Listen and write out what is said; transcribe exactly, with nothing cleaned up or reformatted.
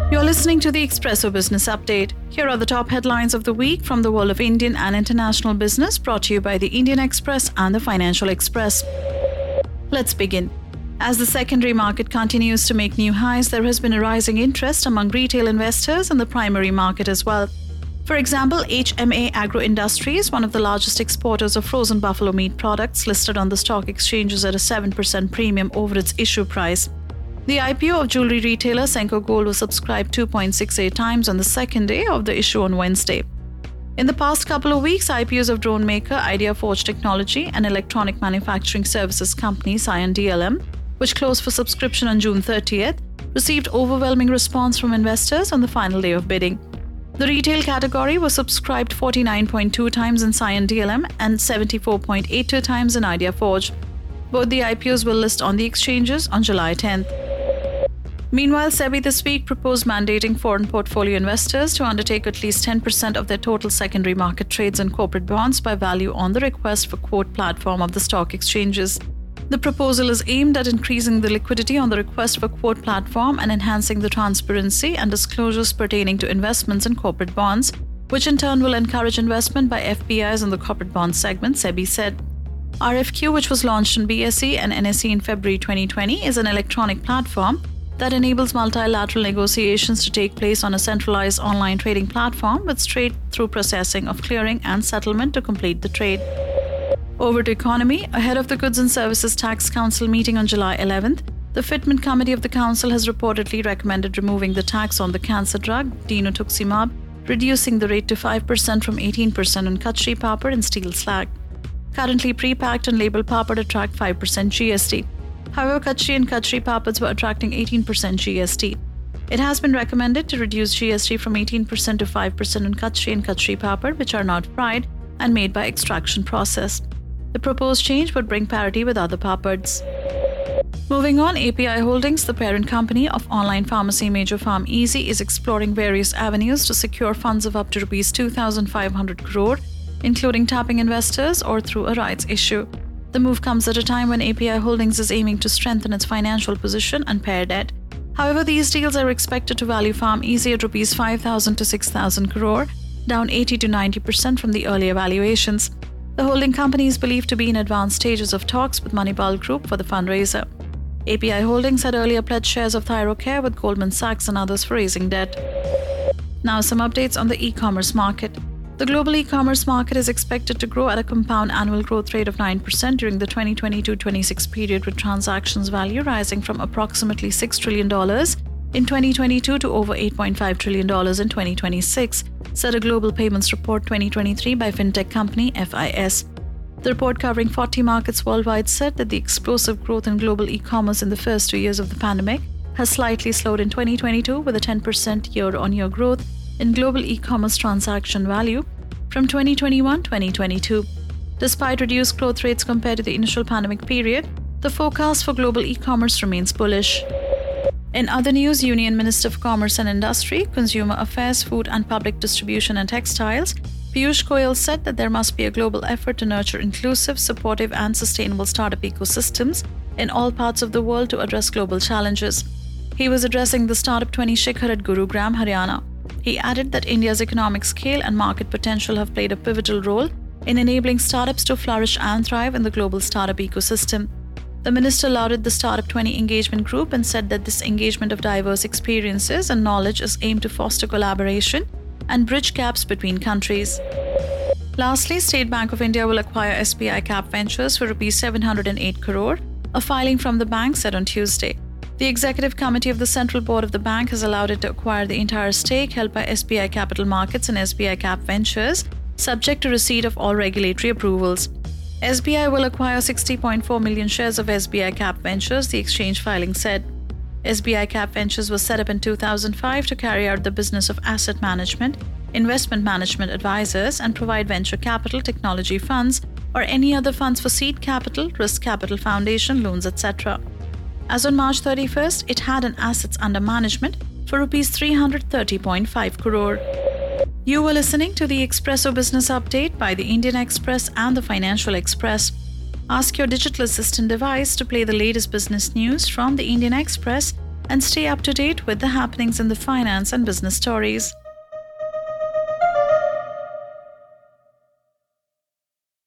You're listening to the Expresso Business Update. Here are the top headlines of the week from the world of Indian and international business, brought to you by the Indian Express and the Financial Express. Let's begin. As the secondary market continues to make new highs, there has been a rising interest among retail investors in the primary market as well. For example, H M A Agro Industries, one of the largest exporters of frozen buffalo meat products, listed on the stock exchanges at a seven percent premium over its issue price. The I P O of jewelry retailer Senco Gold was subscribed two point six eight times on the second day of the issue on Wednesday. In the past couple of weeks, I P Os of drone maker Idea Forge Technology and electronic manufacturing services company Cyan D L M, which closed for subscription on June thirtieth, received overwhelming response from investors on the final day of bidding. The retail category was subscribed forty-nine point two times in Cyan D L M and seventy-four point eight two times in Idea Forge. Both the I P Os will list on the exchanges on July tenth. Meanwhile, SEBI this week proposed mandating foreign portfolio investors to undertake at least ten percent of their total secondary market trades in corporate bonds by value on the request for quote platform of the stock exchanges. The proposal is aimed at increasing the liquidity on the request for quote platform and enhancing the transparency and disclosures pertaining to investments in corporate bonds, which in turn will encourage investment by F P Is in the corporate bond segment, SEBI said. R F Q, which was launched in B S E and N S E in February twenty twenty, is an electronic platform that enables multilateral negotiations to take place on a centralized online trading platform with straight-through processing of clearing and settlement to complete the trade. Over to economy. Ahead of the Goods and Services Tax Council meeting on July eleventh, the Fitment Committee of the Council has reportedly recommended removing the tax on the cancer drug Dinutuximab, reducing the rate to five percent from eighteen percent on kachri papad and steel slag. Currently, pre-packed and labeled papad attract five percent G S T. However, kachri and kachri papads were attracting eighteen percent G S T. It has been recommended to reduce G S T from eighteen percent to five percent on kachri and kachri papad, which are not fried and made by extraction process. The proposed change would bring parity with other papads. Moving on, A P I Holdings, the parent company of online pharmacy major PharmEasy, is exploring various avenues to secure funds of up to rupees two thousand five hundred crore, including tapping investors or through a rights issue. The move comes at a time when A P I Holdings is aiming to strengthen its financial position and pare debt. However, these deals are expected to value PharmEasy at rupees five thousand to six thousand crore, down eighty to ninety percent from the earlier valuations. The holding company is believed to be in advanced stages of talks with Manipal Group for the fundraiser. A P I Holdings had earlier pledged shares of Thyrocare with Goldman Sachs and others for raising debt. Now some updates on the e-commerce market. The global e-commerce market is expected to grow at a compound annual growth rate of nine percent during the twenty twenty-two twenty-six period, with transactions value rising from approximately six trillion dollars in twenty twenty-two to over eight point five trillion dollars in twenty twenty-six, said a Global Payments Report twenty twenty-three by fintech company F I S. The report, covering forty markets worldwide, said that the explosive growth in global e-commerce in the first two years of the pandemic has slightly slowed in twenty twenty-two, with a ten percent year-on-year growth in global e-commerce transaction value from twenty twenty-one to twenty twenty-two. Despite reduced growth rates compared to the initial pandemic period, the forecast for global e-commerce remains bullish. In other news, Union Minister for Commerce and Industry, Consumer Affairs, Food and Public Distribution and Textiles, Piyush Goyal, said that there must be a global effort to nurture inclusive, supportive and sustainable startup ecosystems in all parts of the world to address global challenges. He was addressing the Startup twenty Shikhar at Gurugram, Haryana. He added that India's economic scale and market potential have played a pivotal role in enabling startups to flourish and thrive in the global startup ecosystem. The minister lauded the Startup twenty engagement group and said that this engagement of diverse experiences and knowledge is aimed to foster collaboration and bridge gaps between countries. Lastly, State Bank of India will acquire S B I Cap Ventures for rupees seven hundred eight crore, a filing from the bank said on Tuesday. The Executive Committee of the Central Board of the bank has allowed it to acquire the entire stake held by S B I Capital Markets and S B I Cap Ventures, subject to receipt of all regulatory approvals. S B I will acquire sixty point four million shares of S B I Cap Ventures, the exchange filing said. S B I Cap Ventures was set up in two thousand five to carry out the business of asset management, investment management advisors, and provide venture capital, technology funds, or any other funds for seed capital, risk capital foundation, loans, et cetera. As on March thirty-first, it had an assets under management for rupees three hundred thirty point five crore. You were listening to the Expresso Business Update by the Indian Express and the Financial Express. Ask your digital assistant device to play the latest business news from the Indian Express and stay up to date with the happenings in the finance and business stories.